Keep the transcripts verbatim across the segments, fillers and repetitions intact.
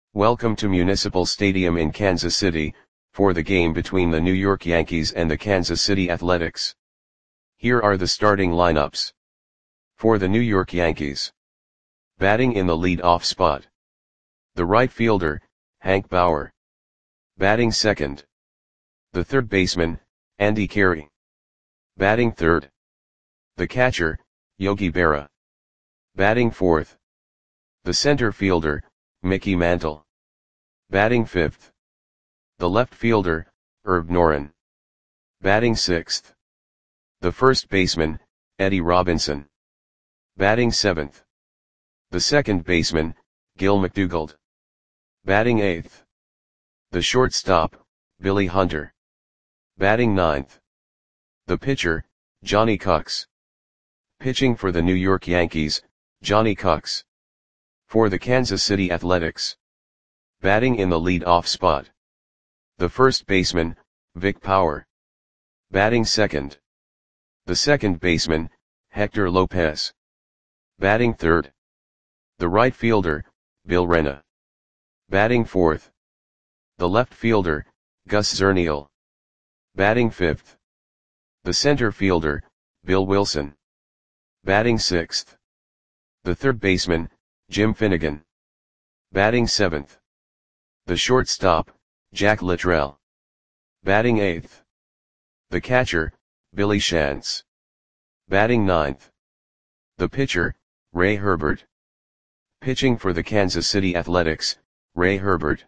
Welcome to Municipal Stadium in Kansas City, for the game between the New York Yankees and the Kansas City Athletics. Here are the starting lineups. For the New York Yankees. Batting in the lead-off spot. The right fielder, Hank Bauer. Batting second. The third baseman, Andy Carey. Batting third. The catcher, Yogi Berra. Batting fourth. The center fielder, Mickey Mantle. Batting fifth. The left fielder, Herb Noren. Batting sixth. The first baseman, Eddie Robinson. Batting seventh. The second baseman, Gil McDougald. Batting eighth. The shortstop, Billy Hunter. Batting ninth. The pitcher, Johnny Cucks. Pitching for the New York Yankees, Johnny Cucks. For the Kansas City Athletics. Batting in the lead-off spot. The first baseman, Vic Power. Batting second. The second baseman, Hector Lopez. Batting third. The right fielder, Bill Rena. Batting fourth. The left fielder, Gus Zernial. Batting fifth. The center fielder, Bill Wilson. Batting sixth. The third baseman, Jim Finnegan. Batting seventh. The shortstop, Jack Littrell. Batting eighth. The catcher, Billy Shantz. Batting ninth. The pitcher, Ray Herbert. Pitching for the Kansas City Athletics, Ray Herbert.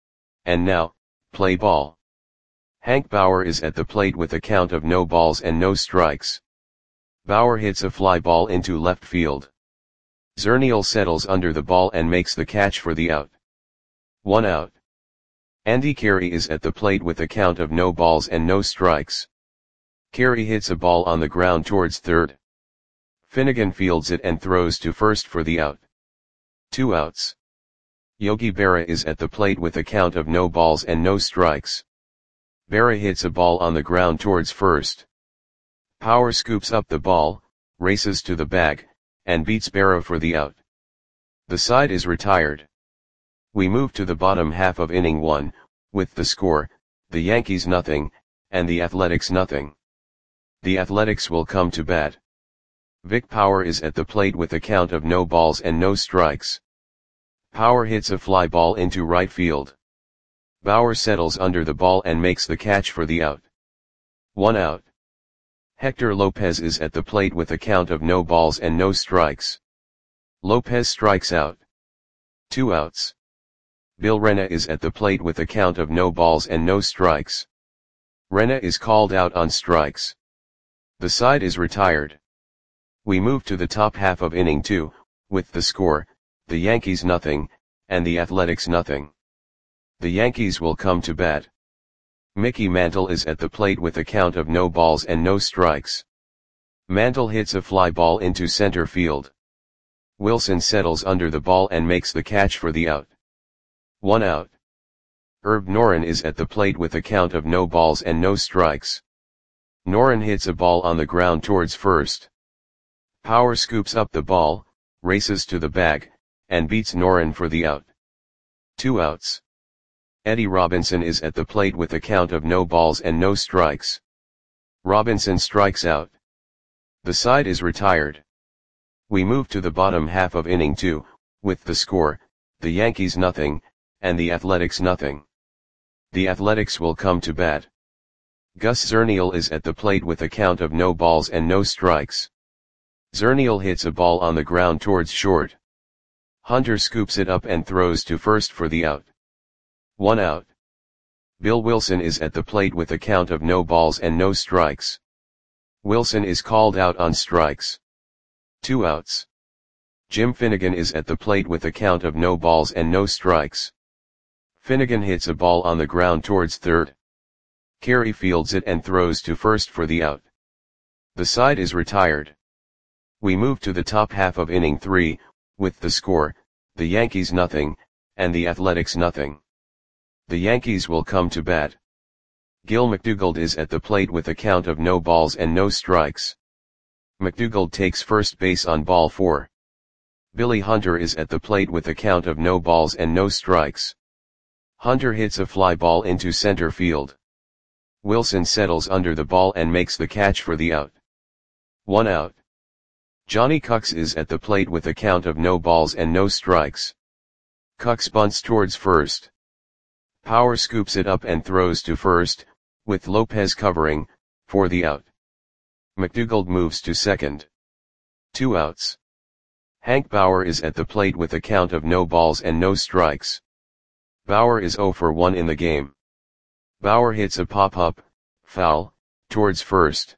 And now, play ball. Hank Bauer is at the plate with a count of no balls and no strikes. Bauer hits a fly ball into left field. Zernial settles under the ball and makes the catch for the out. One out. Andy Carey is at the plate with a count of no balls and no strikes. Carey hits a ball on the ground towards third. Finnegan fields it and throws to first for the out. Two outs. Yogi Berra is at the plate with a count of no balls and no strikes. Berra hits a ball on the ground towards first. Power scoops up the ball, races to the bag, and beats Berra for the out. The side is retired. We move to the bottom half of inning one, with the score, the Yankees nothing, and the Athletics nothing. The Athletics will come to bat. Vic Power is at the plate with a count of no balls and no strikes. Power hits a fly ball into right field. Bauer settles under the ball and makes the catch for the out. One out. Hector Lopez is at the plate with a count of no balls and no strikes. Lopez strikes out. Two outs. Bill Rena is at the plate with a count of no balls and no strikes. Rena is called out on strikes. The side is retired. We move to the top half of inning two, with the score, the Yankees nothing, and the Athletics nothing. The Yankees will come to bat. Mickey Mantle is at the plate with a count of no balls and no strikes. Mantle hits a fly ball into center field. Wilson settles under the ball and makes the catch for the out. One out. Herb Noren is at the plate with a count of no balls and no strikes. Noren hits a ball on the ground towards first. Power scoops up the ball, races to the bag, and beats Noren for the out. Two outs. Eddie Robinson is at the plate with a count of no balls and no strikes. Robinson strikes out. The side is retired. We move to the bottom half of inning two, with the score, the Yankees nothing, and the Athletics nothing. The Athletics will come to bat. Gus Zernial is at the plate with a count of no balls and no strikes. Zernial hits a ball on the ground towards short. Hunter scoops it up and throws to first for the out. One out. Bill Wilson is at the plate with a count of no balls and no strikes. Wilson is called out on strikes. Two outs. Jim Finnegan is at the plate with a count of no balls and no strikes. Finnegan hits a ball on the ground towards third. Carey fields it and throws to first for the out. The side is retired. We move to the top half of inning three, with the score, the Yankees nothing, and the Athletics nothing. The Yankees will come to bat. Gil McDougald is at the plate with a count of no balls and no strikes. McDougald takes first base on ball four. Billy Hunter is at the plate with a count of no balls and no strikes. Hunter hits a fly ball into center field. Wilson settles under the ball and makes the catch for the out. One out. Johnny Cucks is at the plate with a count of no balls and no strikes. Cucks bunts towards first. Power scoops it up and throws to first, with Lopez covering, for the out. McDougald moves to second. Two outs. Hank Bauer is at the plate with a count of no balls and no strikes. Bauer is oh for one in the game. Bauer hits a pop-up, foul, towards first.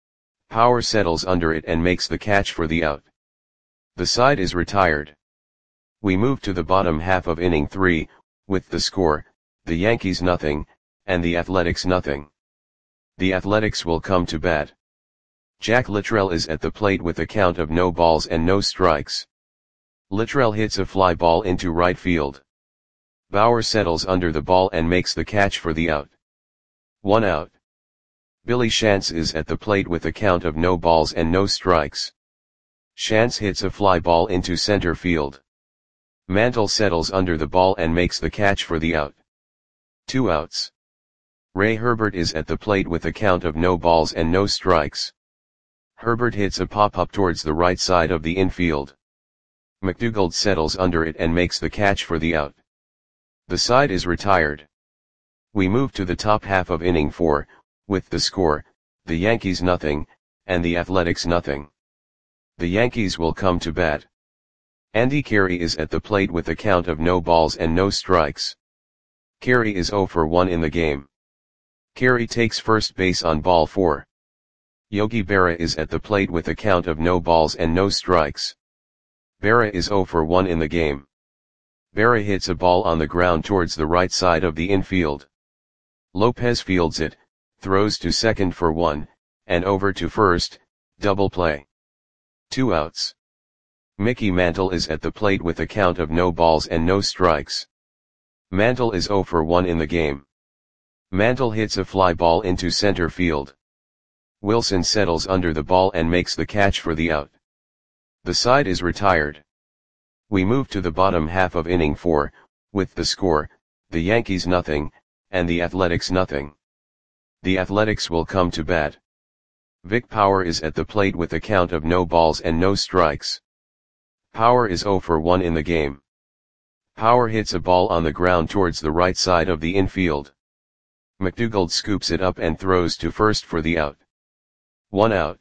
Power settles under it and makes the catch for the out. The side is retired. We move to the bottom half of inning three, with the score, the Yankees nothing, and the Athletics nothing. The Athletics will come to bat. Jack Littrell is at the plate with a count of no balls and no strikes. Littrell hits a fly ball into right field. Bauer settles under the ball and makes the catch for the out. One out. Billy Shantz is at the plate with a count of no balls and no strikes. Shantz hits a fly ball into center field. Mantle settles under the ball and makes the catch for the out. Two outs. Ray Herbert is at the plate with a count of no balls and no strikes. Herbert hits a pop-up towards the right side of the infield. McDougald settles under it and makes the catch for the out. The side is retired. We move to the top half of inning four, with the score, the Yankees nothing, and the Athletics nothing. The Yankees will come to bat. Andy Carey is at the plate with a count of no balls and no strikes. Carey is oh for one in the game. Carey takes first base on ball four. Yogi Berra is at the plate with a count of no balls and no strikes. Berra is oh for one in the game. Berra hits a ball on the ground towards the right side of the infield. Lopez fields it, throws to second for one, and over to first, double play. Two outs. Mickey Mantle is at the plate with a count of no balls and no strikes. Mantle is oh for one in the game. Mantle hits a fly ball into center field. Wilson settles under the ball and makes the catch for the out. The side is retired. We move to the bottom half of inning four, with the score, the Yankees nothing, and the Athletics nothing. The Athletics will come to bat. Vic Power is at the plate with a count of no balls and no strikes. Power is oh for one in the game. Power hits a ball on the ground towards the right side of the infield. McDougald scoops it up and throws to first for the out. One out.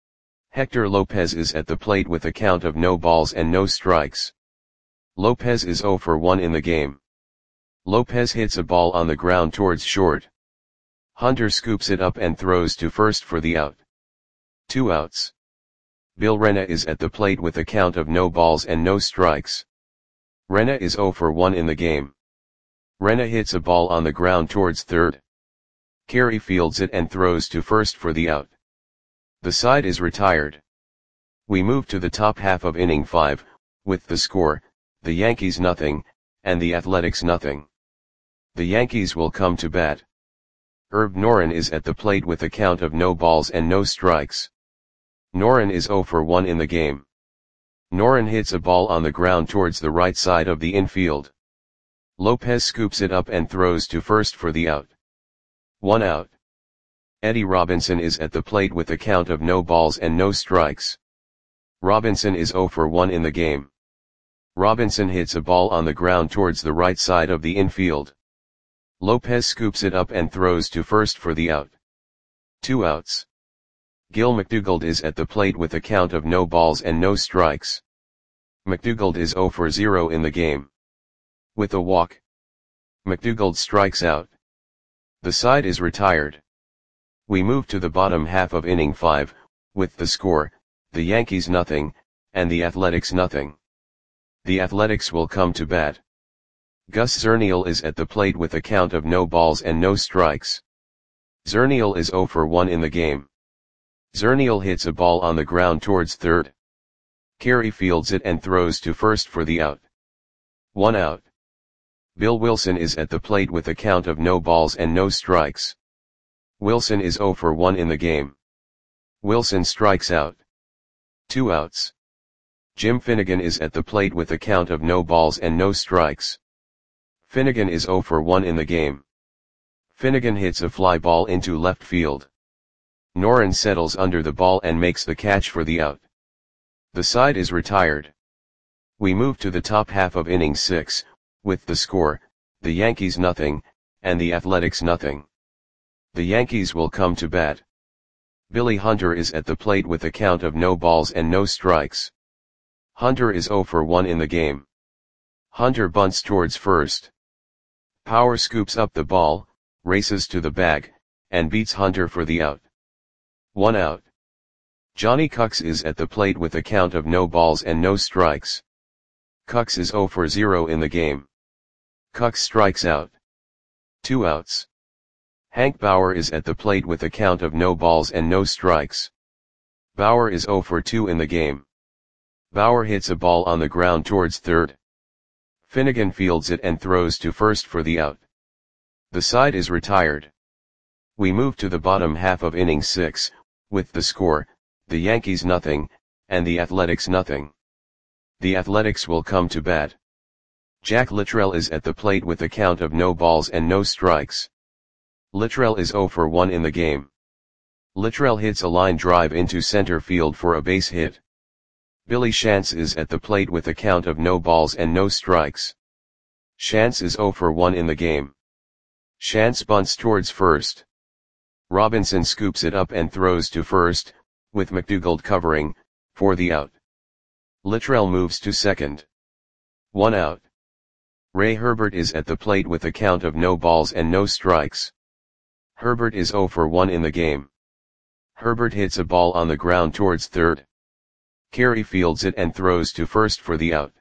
Hector Lopez is at the plate with a count of no balls and no strikes. Lopez is oh for one in the game. Lopez hits a ball on the ground towards short. Hunter scoops it up and throws to first for the out. Two outs. Bill Rena is at the plate with a count of no balls and no strikes. Rena is oh for one in the game. Rena hits a ball on the ground towards third. Carey fields it and throws to first for the out. The side is retired. We move to the top half of inning five, with the score, the Yankees nothing, and the Athletics nothing. The Yankees will come to bat. Herb Noren is at the plate with a count of no balls and no strikes. Noren is oh for one in the game. Noren hits a ball on the ground towards the right side of the infield. Lopez scoops it up and throws to first for the out. One out. Eddie Robinson is at the plate with a count of no balls and no strikes. Robinson is oh for one in the game. Robinson hits a ball on the ground towards the right side of the infield. Lopez scoops it up and throws to first for the out. Two outs. Gil McDougald is at the plate with a count of no balls and no strikes. McDougald is oh for zero in the game. With a walk, McDougald strikes out. The side is retired. We move to the bottom half of inning five, with the score, the Yankees nothing, and the Athletics nothing. The Athletics will come to bat. Gus Zernial is at the plate with a count of no balls and no strikes. Zernial is oh for one in the game. Zernial hits a ball on the ground towards third. Carey fields it and throws to first for the out. One out. Bill Wilson is at the plate with a count of no balls and no strikes. Wilson is oh for one in the game. Wilson strikes out. Two outs. Jim Finnegan is at the plate with a count of no balls and no strikes. Finnegan is zero for one in the game. Finnegan hits a fly ball into left field. Noren settles under the ball and makes the catch for the out. The side is retired. We move to the top half of inning six, with the score, the Yankees nothing, and the Athletics nothing. The Yankees will come to bat. Billy Hunter is at the plate with a count of no balls and no strikes. Hunter is zero for one in the game. Hunter bunts towards first. Power scoops up the ball, races to the bag, and beats Hunter for the out. One out. Johnny Cucks is at the plate with a count of no balls and no strikes. Cucks is zero for zero in the game. Cucks strikes out. Two outs. Hank Bauer is at the plate with a count of no balls and no strikes. Bauer is zero for two in the game. Bauer hits a ball on the ground towards third. Finnegan fields it and throws to first for the out. The side is retired. We move to the bottom half of inning six, with the score, the Yankees nothing, and the Athletics nothing. The Athletics will come to bat. Jack Littrell is at the plate with a count of no balls and no strikes. Littrell is zero for one in the game. Littrell hits a line drive into center field for a base hit. Billy Shantz is at the plate with a count of no balls and no strikes. Shantz is zero for one in the game. Shantz bunts towards first. Robinson scoops it up and throws to first, with McDougald covering, for the out. Littrell moves to second. One out. Ray Herbert is at the plate with a count of no balls and no strikes. Herbert is zero for one in the game. Herbert hits a ball on the ground towards third. Carey fields it and throws to first for the out.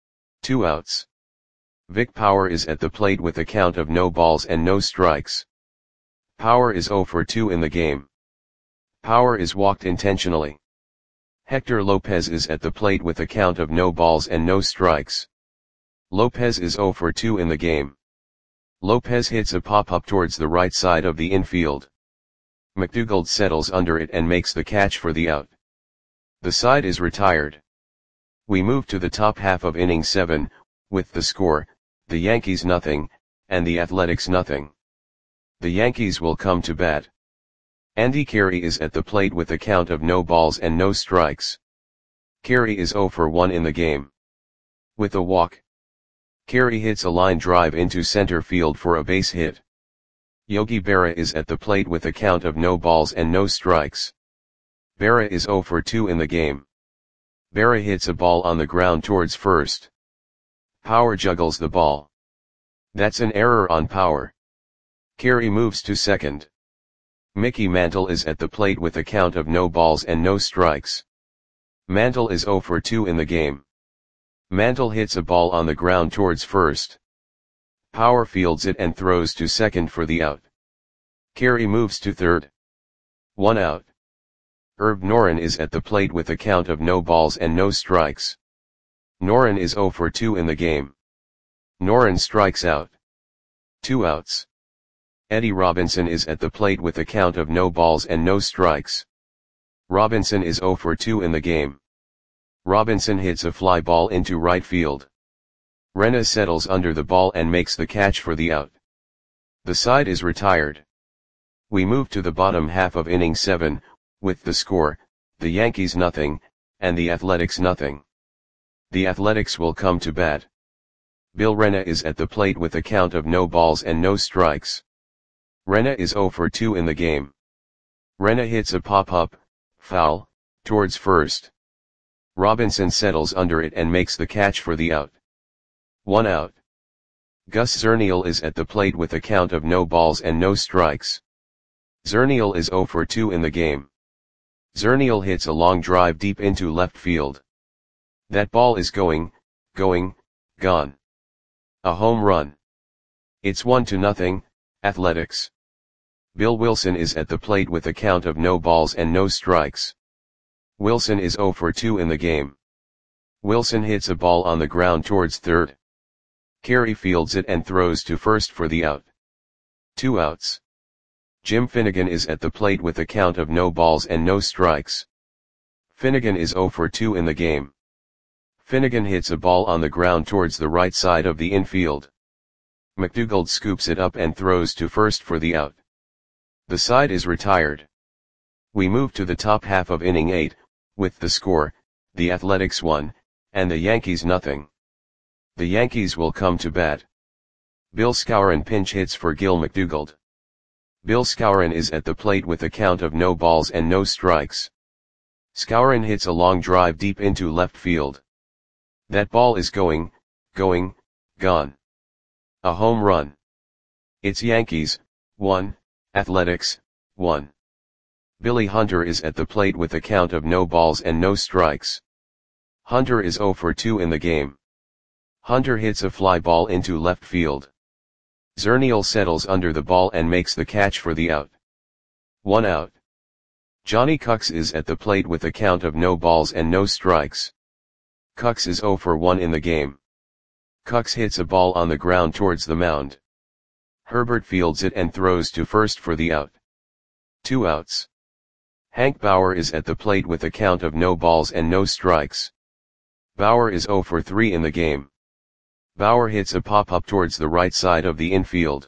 Two outs. Vic Power is at the plate with a count of no balls and no strikes. Power is zero for two in the game. Power is walked intentionally. Hector Lopez is at the plate with a count of no balls and no strikes. Lopez is zero for two in the game. Lopez hits a pop-up towards the right side of the infield. McDougald settles under it and makes the catch for the out. The side is retired. We move to the top half of inning seven, with the score, the Yankees nothing, and the Athletics nothing. The Yankees will come to bat. Andy Carey is at the plate with a count of no balls and no strikes. Carey is zero for one in the game. With a walk. Carey hits a line drive into center field for a base hit. Yogi Berra is at the plate with a count of no balls and no strikes. Berra is zero for two in the game. Berra hits a ball on the ground towards first. Power juggles the ball. That's an error on Power. Carey moves to second. Mickey Mantle is at the plate with a count of no balls and no strikes. Mantle is zero for two in the game. Mantle hits a ball on the ground towards first. Power fields it and throws to second for the out. Carey moves to third. One out. Herb Noren is at the plate with a count of no balls and no strikes. Noren is zero for two in the game. Noren strikes out. Two outs. Eddie Robinson is at the plate with a count of no balls and no strikes. Robinson is zero for two in the game. Robinson hits a fly ball into right field. Rena settles under the ball and makes the catch for the out. The side is retired. We move to the bottom half of inning seven, with the score, the Yankees nothing, and the Athletics nothing. The Athletics will come to bat. Bill Rena is at the plate with a count of no balls and no strikes. Rena is zero for two in the game. Rena hits a pop-up, foul, towards first. Robinson settles under it and makes the catch for the out. One out. Gus Zernial is at the plate with a count of no balls and no strikes. Zernial is zero for two in the game. Zernial hits a long drive deep into left field. That ball is going, going, gone. A home run. It's one to nothing, Athletics. Bill Wilson is at the plate with a count of no balls and no strikes. Wilson is zero for two in the game. Wilson hits a ball on the ground towards third. Carey fields it and throws to first for the out. Two outs. Jim Finnegan is at the plate with a count of no balls and no strikes. Finnegan is zero for two in the game. Finnegan hits a ball on the ground towards the right side of the infield. McDougald scoops it up and throws to first for the out. The side is retired. We move to the top half of inning eight, with the score, the Athletics one, and the Yankees nothing. The Yankees will come to bat. Bill Skowron pinch hits for Gil McDougald. Bill Skowron is at the plate with a count of no balls and no strikes. Skowron hits a long drive deep into left field. That ball is going, going, gone. A home run. It's Yankees, one, Athletics, one. Billy Hunter is at the plate with a count of no balls and no strikes. Hunter is oh for two in the game. Hunter hits a fly ball into left field. Zernial settles under the ball and makes the catch for the out. One out. Johnny Cucks is at the plate with a count of no balls and no strikes. Cucks is oh for one in the game. Cucks hits a ball on the ground towards the mound. Herbert fields it and throws to first for the out. Two outs. Hank Bauer is at the plate with a count of no balls and no strikes. Bauer is oh for three in the game. Bauer hits a pop-up towards the right side of the infield.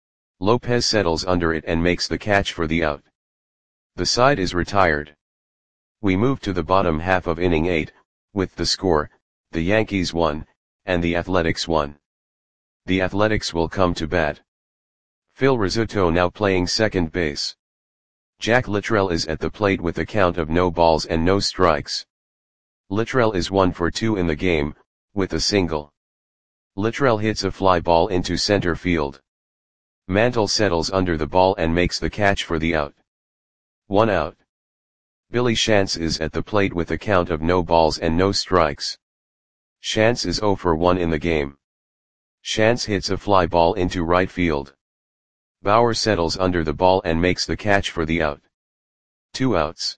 Lopez settles under it and makes the catch for the out. The side is retired. We move to the bottom half of inning eight, with the score, the Yankees one, and the Athletics one. The Athletics will come to bat. Phil Rizzuto now playing second base. Jack Littrell is at the plate with a count of no balls and no strikes. Littrell is one for two in the game, with a single. Littrell hits a fly ball into center field. Mantle settles under the ball and makes the catch for the out. One out. Billy Shantz is at the plate with a count of no balls and no strikes. Shantz is oh for one in the game. Shantz hits a fly ball into right field. Bauer settles under the ball and makes the catch for the out. Two outs.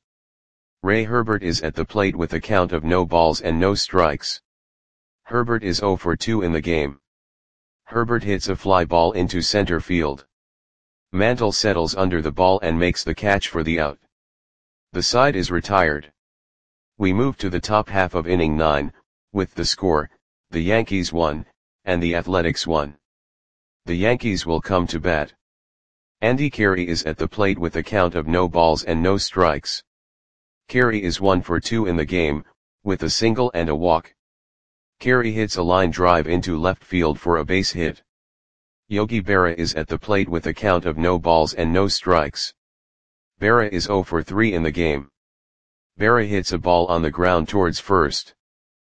Ray Herbert is at the plate with a count of no balls and no strikes. Herbert is oh for two in the game. Herbert hits a fly ball into center field. Mantle settles under the ball and makes the catch for the out. The side is retired. We move to the top half of inning nine, with the score, the Yankees one, and the Athletics one. The Yankees will come to bat. Andy Carey is at the plate with a count of no balls and no strikes. Carey is one for two in the game, with a single and a walk. Carey hits a line drive into left field for a base hit. Yogi Berra is at the plate with a count of no balls and no strikes. Berra is oh for three in the game. Berra hits a ball on the ground towards first.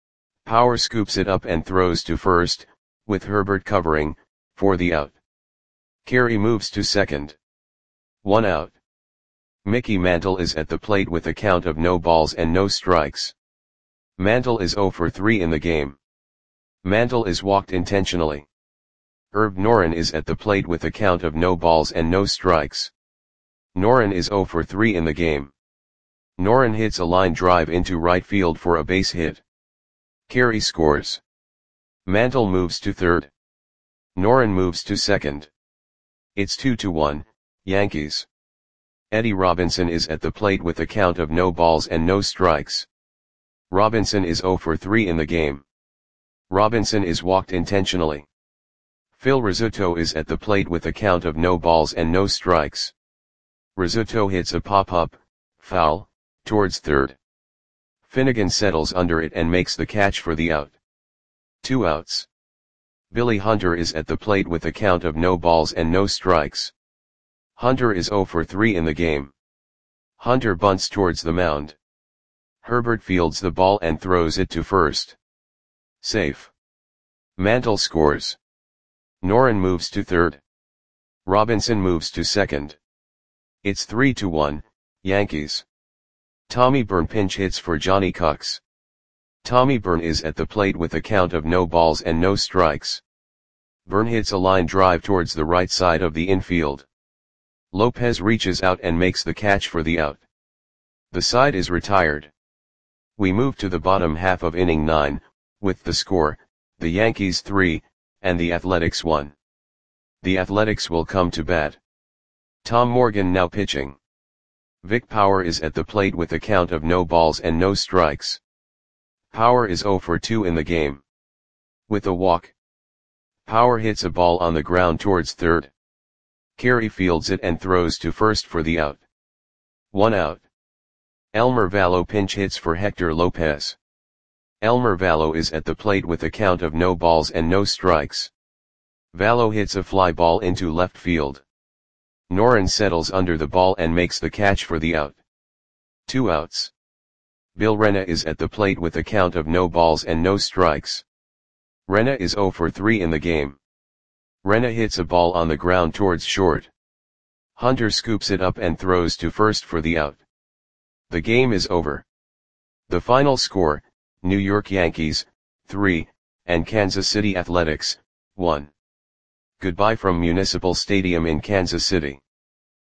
Power scoops it up and throws to first, with Herbert covering, for the out. Carey moves to second. One out. Mickey Mantle is at the plate with a count of no balls and no strikes. Mantle is oh for three in the game. Mantle is walked intentionally. Herb Noren is at the plate with a count of no balls and no strikes. Noren is oh for three in the game. Noren hits a line drive into right field for a base hit. Carey scores. Mantle moves to third. Noren moves to second. It's two to one, Yankees. Eddie Robinson is at the plate with a count of no balls and no strikes. Robinson is oh for three in the game. Robinson is walked intentionally. Phil Rizzuto is at the plate with a count of no balls and no strikes. Rizzuto hits a pop-up, foul, towards third. Finnegan settles under it and makes the catch for the out. Two outs. Billy Hunter is at the plate with a count of no balls and no strikes. Hunter is oh for three in the game. Hunter bunts towards the mound. Herbert fields the ball and throws it to first. Safe. Mantle scores. Noren moves to third. Robinson moves to second. It's three to one, Yankees. Tommy Byrne pinch hits for Johnny Cucks. Tommy Byrne is at the plate with a count of no balls and no strikes. Byrne hits a line drive towards the right side of the infield. Lopez reaches out and makes the catch for the out. The side is retired. We move to the bottom half of inning nine, with the score, the Yankees three, and the Athletics one. The Athletics will come to bat. Tom Morgan now pitching. Vic Power is at the plate with a count of no balls and no strikes. Power is zero for two in the game. With a walk, Power hits a ball on the ground towards third. Carey fields it and throws to first for the out. One out. Elmer Valo pinch hits for Hector Lopez. Elmer Valo is at the plate with a count of no balls and no strikes. Valo hits a fly ball into left field. Noren settles under the ball and makes the catch for the out. Two outs. Bill Rena is at the plate with a count of no balls and no strikes. Rena is zero for three in the game. Rena hits a ball on the ground towards short. Hunter scoops it up and throws to first for the out. The game is over. The final score, New York Yankees, three, and Kansas City Athletics, one. Goodbye from Municipal Stadium in Kansas City.